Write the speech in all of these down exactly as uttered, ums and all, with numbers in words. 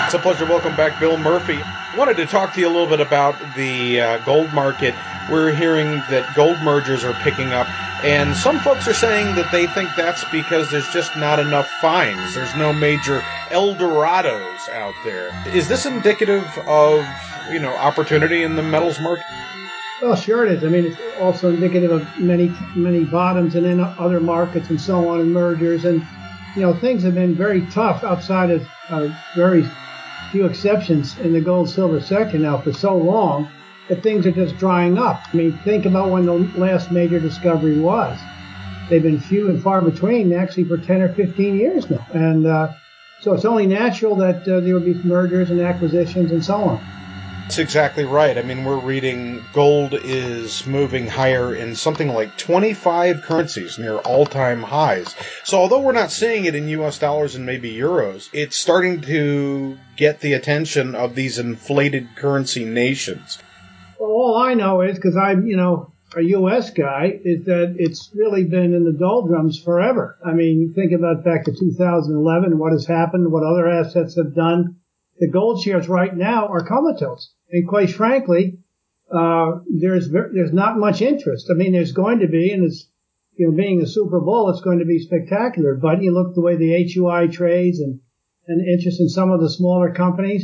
It's a pleasure to welcome back Bill Murphy. I wanted to talk to you a little bit about the uh, gold market. We're hearing that gold mergers are picking up, and some folks are saying that they think that's because there's just not enough finds. There's no major El Dorados out there. Is this indicative of, you know, opportunity in the metals market? Well, sure it is. I mean, it's also indicative of many, many bottoms and in other markets and so on, and mergers. And, you know, things have been very tough outside of uh, very few exceptions in the gold silver sector now for so long that things are just drying up. I mean, think about when the last major discovery was. They've been few and far between actually for ten or fifteen years now. And uh, so it's only natural that uh, there will be mergers and acquisitions and so on. That's exactly right. I mean, we're reading gold is moving higher in something like twenty-five currencies near all-time highs. So although we're not seeing it in U S dollars and maybe euros, it's starting to get the attention of these inflated currency nations. Well, all I know is, because I'm, you know, a U S guy, is that it's really been in the doldrums forever. I mean, you think about back to two thousand eleven, what has happened, what other assets have done. The gold shares right now are comatose. And quite frankly, uh, there's there's not much interest. I mean, there's going to be, and it's, you know, being a Super Bowl, it's going to be spectacular. But you look at the way the H U I trades and, and interest in some of the smaller companies,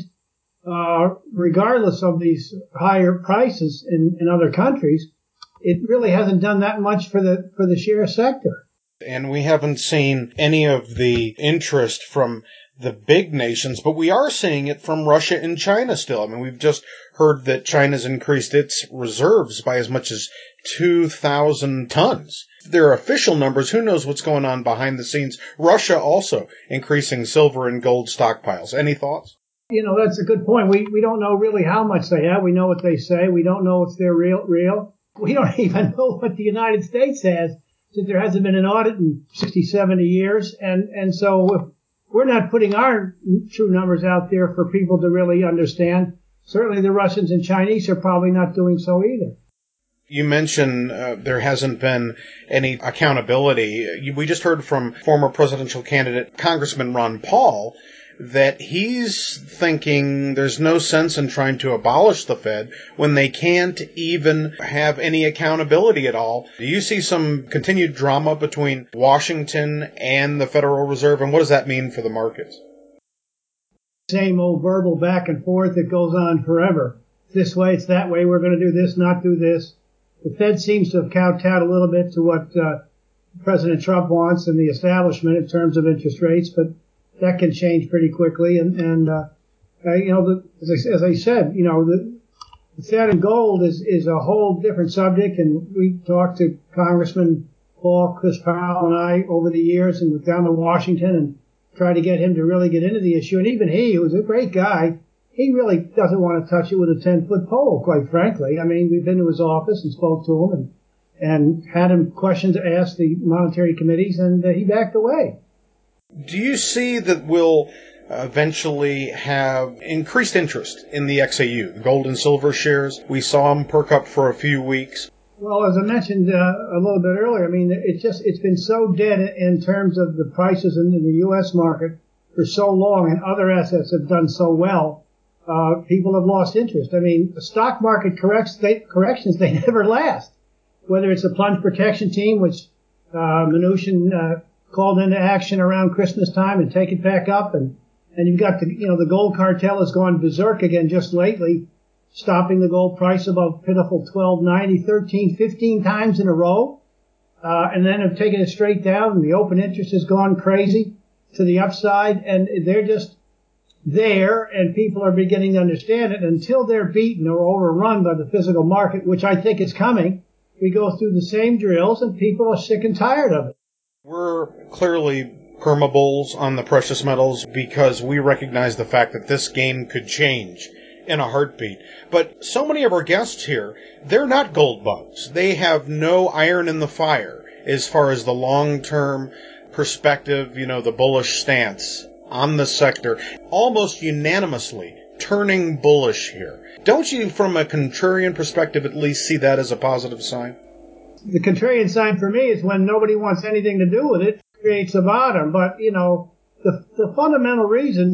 uh, regardless of these higher prices in, in other countries, it really hasn't done that much for the for the share sector. And we haven't seen any of the interest from the big nations, but we are seeing it from Russia and China still. I mean, we've just heard that China's increased its reserves by as much as two thousand tons. Their official numbers, who knows what's going on behind the scenes. Russia also increasing silver and gold stockpiles. Any thoughts? You know, that's a good point. We we don't know really how much they have. We know what they say. We don't know if they're real. Real. We don't even know what the United States has, since there hasn't been an audit in sixty, seventy years. And, and so if we're not putting our true numbers out there for people to really understand. Certainly the Russians and Chinese are probably not doing so either. You mentioned uh, there hasn't been any accountability. We just heard from former presidential candidate Congressman Ron Paul that he's thinking there's no sense in trying to abolish the Fed when they can't even have any accountability at all. Do you see some continued drama between Washington and the Federal Reserve, and what does that mean for the markets? Same old verbal back and forth that goes on forever. This way, it's that way, we're going to do this, not do this. The Fed seems to have kowtowed a little bit to what uh, President Trump wants and the establishment in terms of interest rates, but that can change pretty quickly. And, and uh, uh, you know, the, as, I, as I said, you know, the, the Fed and gold is, is a whole different subject. And we talked to Congressman Paul, Chris Powell, and I over the years, and went down to Washington and tried to get him to really get into the issue. And even he, who's a great guy, he really doesn't want to touch it with a ten-foot pole, quite frankly. I mean, we've been to his office and spoke to him and, and had him questions to ask the monetary committees, and uh, he backed away. Do you see that we'll eventually have increased interest in the X A U, the gold and silver shares? We saw them perk up for a few weeks. Well, as I mentioned uh, a little bit earlier, I mean, it just it's been so dead in terms of the prices in the U S market for so long, and other assets have done so well. Uh, people have lost interest. I mean, the stock market corrects they, corrections, they never last. Whether it's the plunge protection team, which uh, Mnuchin uh, called into action around Christmas time and take it back up, and and you've got the you know the gold cartel has gone berserk again just lately, stopping the gold price above pitiful twelve ninety, thirteen, fifteen times in a row, uh, and then have taken it straight down, and the open interest has gone crazy to the upside, and they're just there, and people are beginning to understand it. Until they're beaten or overrun by the physical market, which I think is coming, we go through the same drills, and people are sick and tired of it. We're clearly perma-bulls on the precious metals because we recognize the fact that this game could change in a heartbeat. But so many of our guests here, they're not gold bugs. They have no iron in the fire as far as the long-term perspective, you know, the bullish stance on the sector, almost unanimously turning bullish here. Don't you, from a contrarian perspective, at least see that as a positive sign? The contrarian sign for me is when nobody wants anything to do with it, creates a bottom. But, you know, the, the fundamental reasons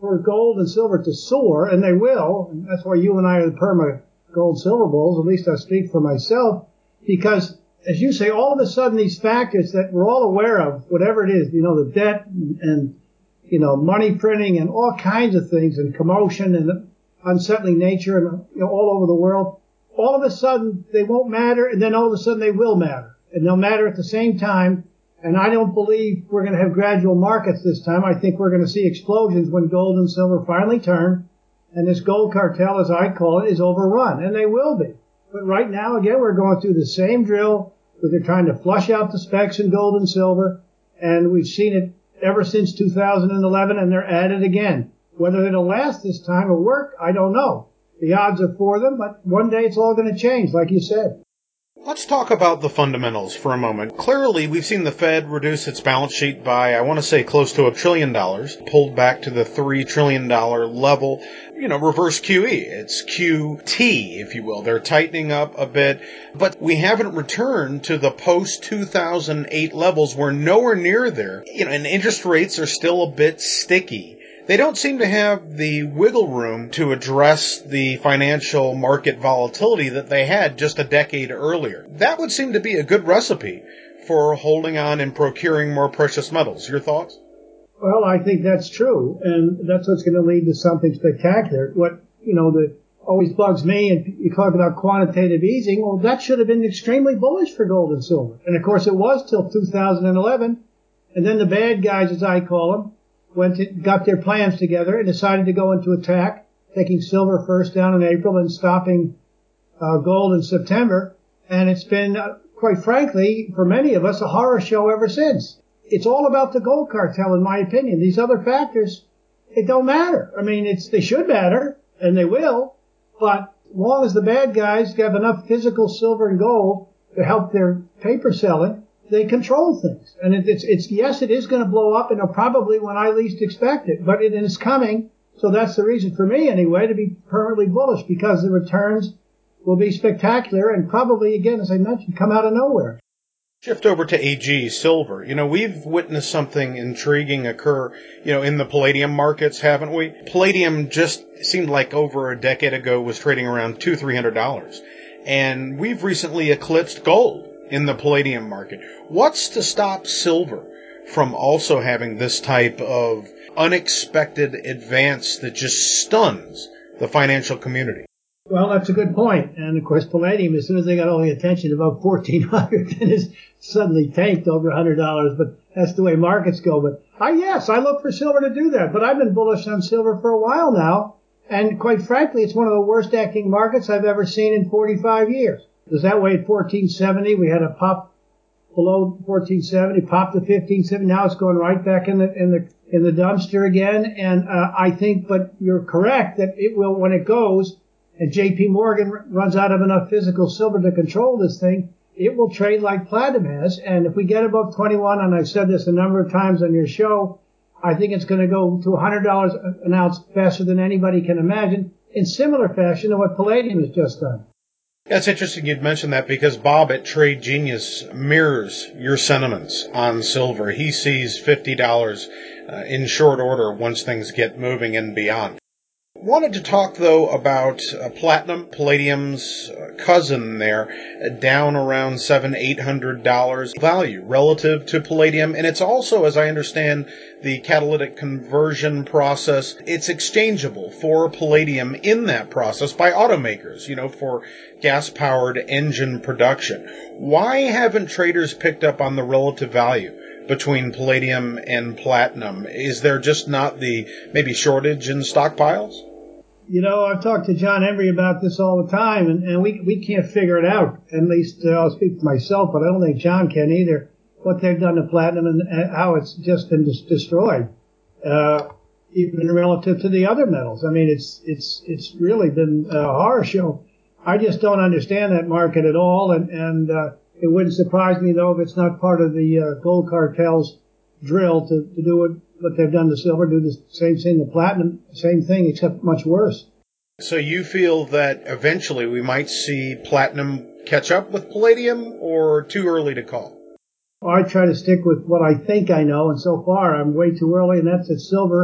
for gold and silver to soar, and they will, and that's why you and I are the perma gold silver bulls, at least I speak for myself, because, as you say, all of a sudden these factors that we're all aware of, whatever it is, you know, the debt and, and you know, money printing and all kinds of things, and commotion and unsettling nature and, you know, all over the world, all of a sudden they won't matter, and then all of a sudden they will matter, and they'll matter at the same time. And I don't believe we're going to have gradual markets this time. I think we're going to see explosions when gold and silver finally turn, and this gold cartel, as I call it, is overrun, and they will be. But right now, again, we're going through the same drill where they're trying to flush out the specs in gold and silver, and we've seen it ever since two thousand eleven, and they're at it again. Whether it'll last this time or work, I don't know. The odds are for them, but one day it's all going to change, like you said. Let's talk about the fundamentals for a moment. Clearly, we've seen the Fed reduce its balance sheet by, I want to say, close to a trillion dollars, pulled back to the three trillion dollars level. You know, reverse Q E. It's Q T, if you will. They're tightening up a bit, but we haven't returned to the post two thousand eight levels. We're nowhere near there. You know, and interest rates are still a bit sticky. They don't seem to have the wiggle room to address the financial market volatility that they had just a decade earlier. That would seem to be a good recipe for holding on and procuring more precious metals. Your thoughts? Well, I think that's true, and that's what's going to lead to something spectacular. What, you know, that always bugs me, and you talk about quantitative easing, well, that should have been extremely bullish for gold and silver. And, of course, it was till two thousand eleven, and then the bad guys, as I call them, went to, got their plans together and decided to go into attack, taking silver first down in April and stopping uh, gold in September. And it's been, uh, quite frankly, for many of us, a horror show ever since. It's all about the gold cartel, in my opinion. These other factors, it don't matter. I mean, it's they should matter, and they will, but as long as the bad guys have enough physical silver and gold to help their paper selling, they control things. And it, it's, it's, yes, it is going to blow up, and it'll probably when I least expect it, but it is coming. So that's the reason for me, anyway, to be permanently bullish, because the returns will be spectacular and probably, again, as I mentioned, come out of nowhere. Shift over to A G, silver. You know, we've witnessed something intriguing occur, you know, in the palladium markets, haven't we? Palladium just seemed like over a decade ago was trading around two hundred dollars, three hundred dollars. And we've recently eclipsed gold in the palladium market. What's to stop silver from also having this type of unexpected advance that just stuns the financial community? Well, that's a good point. And, of course, palladium, as soon as they got all the attention above fourteen hundred, then it's suddenly tanked over one hundred dollars. But that's the way markets go. But, I, yes, I look for silver to do that. But I've been bullish on silver for a while now. And, quite frankly, it's one of the worst acting markets I've ever seen in forty-five years. It was that way at fourteen seventy. We had a pop below fourteen seventy, popped to fifteen seventy. Now it's going right back in the in the in the dumpster again. And uh, I think, but you're correct that it will, when it goes, and J P Morgan runs out of enough physical silver to control this thing, it will trade like platinum has. And if we get above twenty-one, and I've said this a number of times on your show, I think it's going to go to one hundred dollars an ounce faster than anybody can imagine, in similar fashion to what palladium has just done. That's interesting you'd mention that, because Bob at Trade Genius mirrors your sentiments on silver. He sees fifty dollars uh, in short order once things get moving and beyond. Wanted to talk, though, about uh, platinum, palladium's uh, cousin there, uh, down around seven hundred dollars, eight hundred dollars value relative to palladium. And it's also, as I understand, the catalytic conversion process, it's exchangeable for palladium in that process by automakers, you know, for gas-powered engine production. Why haven't traders picked up on the relative value between palladium and platinum? Is there just not the maybe shortage in stockpiles? You know, I've talked to John Embry about this all the time, and, and we we can't figure it out. At least uh, I'll speak for myself, but I don't think John can either, what they've done to platinum and, and how it's just been dis- destroyed, uh, even relative to the other metals. I mean, it's it's it's really been a horror show. I just don't understand that market at all, and, and uh, it wouldn't surprise me, though, if it's not part of the uh, gold cartel's drill to, to do what, what they've done to silver, do the same thing to platinum, same thing, except much worse. So you feel that eventually we might see platinum catch up with palladium, or too early to call? I try to stick with what I think I know, and so far I'm way too early, and that's that silver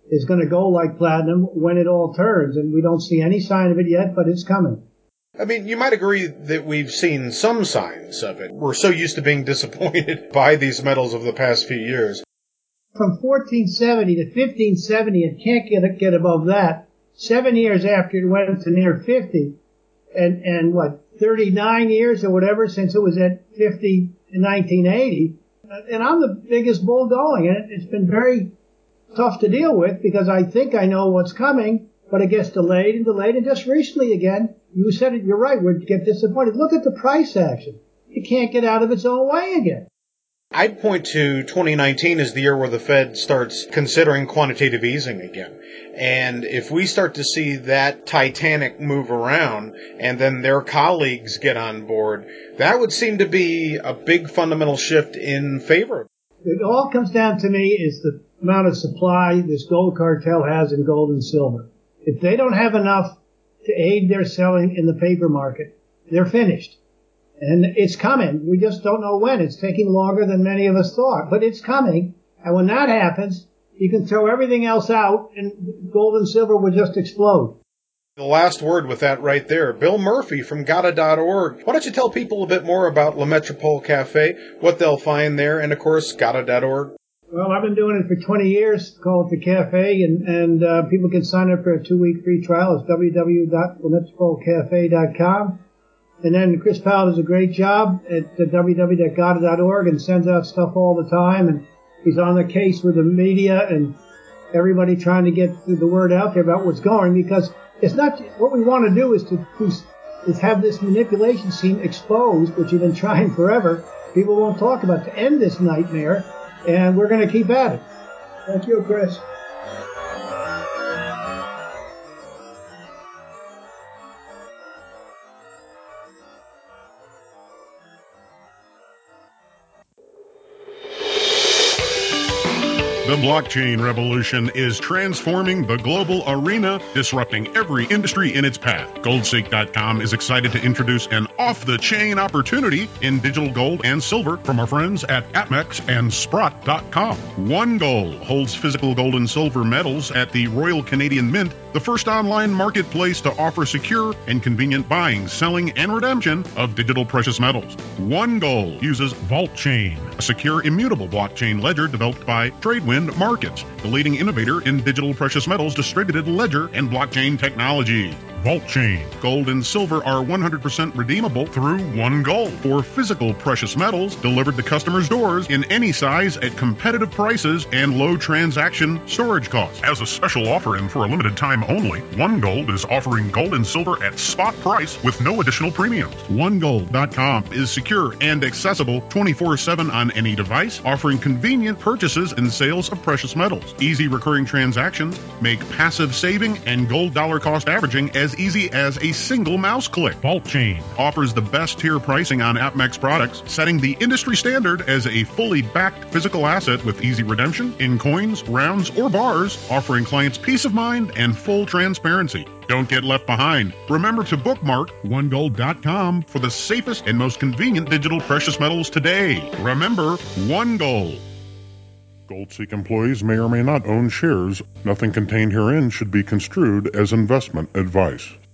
is going to go like platinum when it all turns. And we don't see any sign of it yet, but it's coming. I mean, you might agree that we've seen some signs of it. We're so used to being disappointed by these metals of the past few years. From fourteen seventy to fifteen seventy, it can't get, get above that. Seven years after it went to near fifty, and, and what, thirty-nine years or whatever since it was at fifty in nineteen eighty. And I'm the biggest bull going, and it's been very tough to deal with because I think I know what's coming, but it gets delayed and delayed. And just recently again, you said it, you're right, we'd get disappointed. Look at the price action. It can't get out of its own way again. I'd point to twenty nineteen as the year where the Fed starts considering quantitative easing again. And if we start to see that Titanic move around and then their colleagues get on board, that would seem to be a big fundamental shift in favor. It all comes down to me is the amount of supply this gold cartel has in gold and silver. If they don't have enough to aid their selling in the paper market, they're finished. And it's coming. We just don't know when. It's taking longer than many of us thought, but it's coming. And when that happens, you can throw everything else out and gold and silver will just explode. The last word with that right there. Bill Murphy from Gada dot org. Why don't you tell people a bit more about Le Metropole Cafe, what they'll find there, and of course, Gada dot org? Well, I've been doing it for twenty years, call it the Cafe, and, and uh, people can sign up for a two-week free trial. It's w w w dot le metropole cafe dot com. And then Chris Powell does a great job at w w w dot gada dot org and sends out stuff all the time. And he's on the case with the media and everybody trying to get the word out there about what's going, because it's not what we want to do is to is have this manipulation scene exposed, which you've been trying forever. People won't talk about to end this nightmare, and we're going to keep at it. Thank you, Chris. The blockchain revolution is transforming the global arena, disrupting every industry in its path. Goldseek dot com is excited to introduce an off-the-chain opportunity in digital gold and silver from our friends at APMEX and Sprott dot com. One Gold holds physical gold and silver metals at the Royal Canadian Mint, the first online marketplace to offer secure and convenient buying, selling, and redemption of digital precious metals. One Gold uses VaultChain, a secure, immutable blockchain ledger developed by Tradewind Markets, the leading innovator in digital precious metals, distributed ledger, and blockchain technology. VaultChain. Gold and silver are one hundred percent redeemable through One Gold for physical precious metals delivered to customers' doors in any size at competitive prices and low transaction storage costs. As a special offer and for a limited time only, One Gold is offering gold and silver at spot price with no additional premiums. one gold dot com is secure and accessible twenty-four seven on any device, offering convenient purchases and sales of precious metals. Easy recurring transactions make passive saving and gold dollar cost averaging as easy as a single mouse click. VaultChain offers the best tier pricing on APMEX products, setting the industry standard as a fully backed physical asset with easy redemption in coins, rounds, or bars, offering clients peace of mind and full transparency. Don't get left behind. Remember to bookmark one gold dot com for the safest and most convenient digital precious metals today. Remember, One Gold. Goldseek employees may or may not own shares. Nothing contained herein should be construed as investment advice.